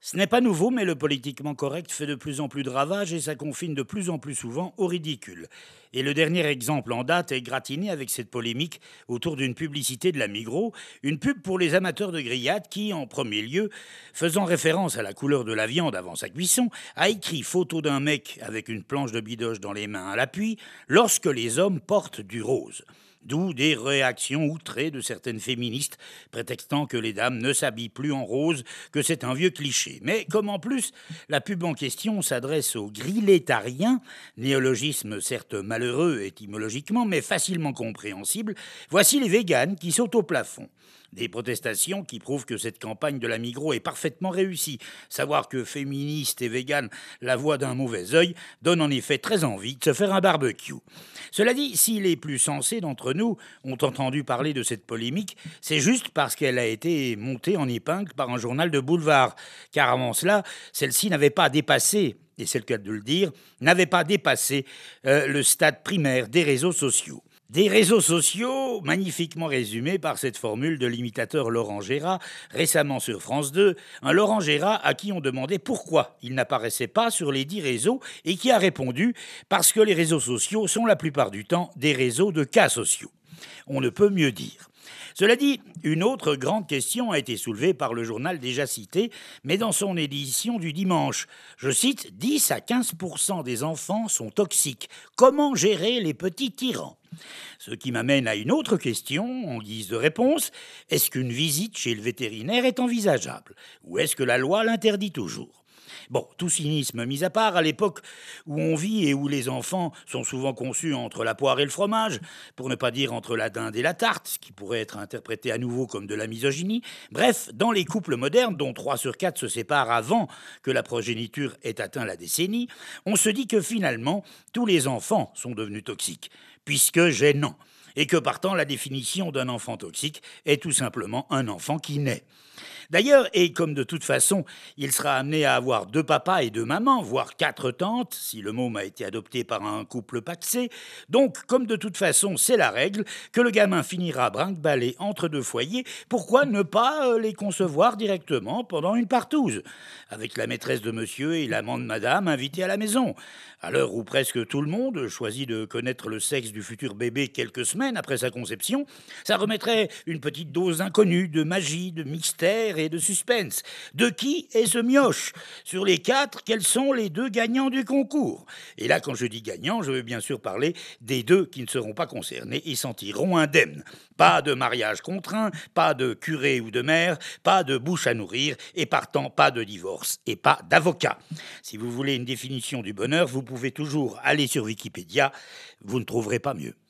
Ce n'est pas nouveau, mais le politiquement correct fait de plus en plus de ravages et ça confine de plus en plus souvent au ridicule. Et le dernier exemple en date est gratiné avec cette polémique autour d'une publicité de la Migros, une pub pour les amateurs de grillades qui, en premier lieu, faisant référence à la couleur de la viande avant sa cuisson, a écrit photo d'un mec avec une planche de bidoche dans les mains à l'appui lorsque les hommes portent du rose. D'où des réactions outrées de certaines féministes, prétextant que les dames ne s'habillent plus en rose, que c'est un vieux cliché. Mais comme en plus, la pub en question s'adresse aux grilletariens, néologisme certes malheureux étymologiquement, mais facilement compréhensible, voici les véganes qui sautent au plafond. Des protestations qui prouvent que cette campagne de la Migros est parfaitement réussie. Savoir que féministes et véganes la voient d'un mauvais œil donne en effet très envie de se faire un barbecue. Cela dit, si les plus sensés d'entre nous ont entendu parler de cette polémique, c'est juste parce qu'elle a été montée en épingle par un journal de boulevard. Car avant cela, celle-ci n'avait pas dépassé, et c'est le cas de le dire, n'avait pas dépassé le stade primaire des réseaux sociaux. Des réseaux sociaux, magnifiquement résumés par cette formule de l'imitateur Laurent Gérard, récemment sur France 2, un Laurent Gérard à qui on demandait pourquoi il n'apparaissait pas sur les 10 réseaux et qui a répondu « parce que les réseaux sociaux sont la plupart du temps des réseaux de cas sociaux ». On ne peut mieux dire. Cela dit, une autre grande question a été soulevée par le journal déjà cité, mais dans son édition du dimanche. Je cite, 10 à 15% des enfants sont toxiques. Comment gérer les petits tyrans ? Ce qui m'amène à une autre question, en guise de réponse. Est-ce qu'une visite chez le vétérinaire est envisageable ? Ou est-ce que la loi l'interdit toujours ? Bon, tout cynisme mis à part, à l'époque où on vit et où les enfants sont souvent conçus entre la poire et le fromage, pour ne pas dire entre la dinde et la tarte, ce qui pourrait être interprété à nouveau comme de la misogynie, bref, dans les couples modernes, dont 3 sur 4 se séparent avant que la progéniture ait atteint la décennie, on se dit que finalement, tous les enfants sont devenus toxiques, puisque gênants, et que partant, la définition d'un enfant toxique est tout simplement un enfant qui naît. D'ailleurs, et comme de toute façon, il sera amené à avoir 2 papas et 2 mamans, voire 4 tantes, si le môme a été adopté par un couple pacsé, donc comme de toute façon c'est la règle, que le gamin finira brinque-ballé entre 2 foyers, pourquoi ne pas les concevoir directement pendant une partouze, avec la maîtresse de monsieur et l'amant de madame invités à la maison, à l'heure où presque tout le monde choisit de connaître le sexe du futur bébé quelques semaines après sa conception, ça remettrait une petite dose inconnue de magie, de mystère et de suspense. De qui est ce mioche ? Sur les 4, quels sont les 2 gagnants du concours ? Et là, quand je dis gagnants, je veux bien sûr parler des 2 qui ne seront pas concernés et s'en tireront indemnes. Pas de mariage contraint, pas de curé ou de maire, pas de bouche à nourrir et partant pas de divorce et pas d'avocat. Si vous voulez une définition du bonheur, vous pouvez toujours aller sur Wikipédia, vous ne trouverez pas mieux.